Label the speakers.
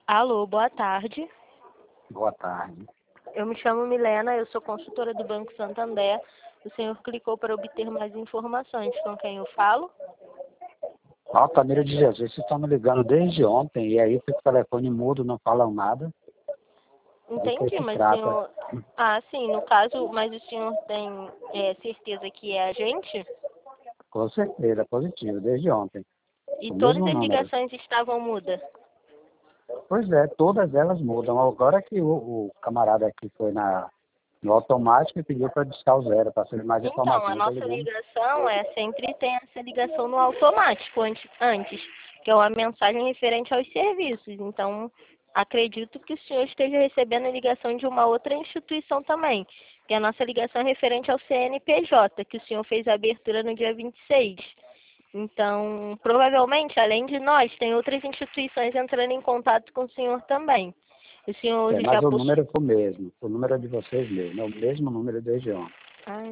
Speaker 1: Alô, boa tarde.
Speaker 2: Boa tarde.
Speaker 1: Eu me chamo Milena, eu sou consultora do Banco Santander. O senhor clicou para obter mais informações. Com quem eu falo?
Speaker 2: Altamira de Jesus, vocês estão me ligando desde ontem e aí fica o telefone mudo, não falam nada.
Speaker 1: Entendi, mas o senhor... Ah, sim, no caso, mas o senhor tem certeza que é a gente?
Speaker 2: Com certeza, positivo, desde ontem.
Speaker 1: E
Speaker 2: O
Speaker 1: todas
Speaker 2: mesmo
Speaker 1: as
Speaker 2: número.
Speaker 1: ligações estavam mudas?
Speaker 2: Pois é, todas elas mudam. Agora que o camarada aqui foi no automático e pediu para discar o zero, para ser mais
Speaker 1: Então, a
Speaker 2: informação.
Speaker 1: nossa ligação sempre tem essa ligação no automático antes, que é uma mensagem referente aos serviços. Então, acredito que o senhor esteja recebendo a ligação de uma outra instituição também, que a nossa ligação é referente ao CNPJ, que o senhor fez a abertura no dia 26. Então, provavelmente, além de nós, tem outras instituições entrando em contato com o senhor também. O senhor
Speaker 2: Mas
Speaker 1: já
Speaker 2: o
Speaker 1: possui...
Speaker 2: número foi o mesmo. O número é de vocês mesmo, é o mesmo número desde ontem.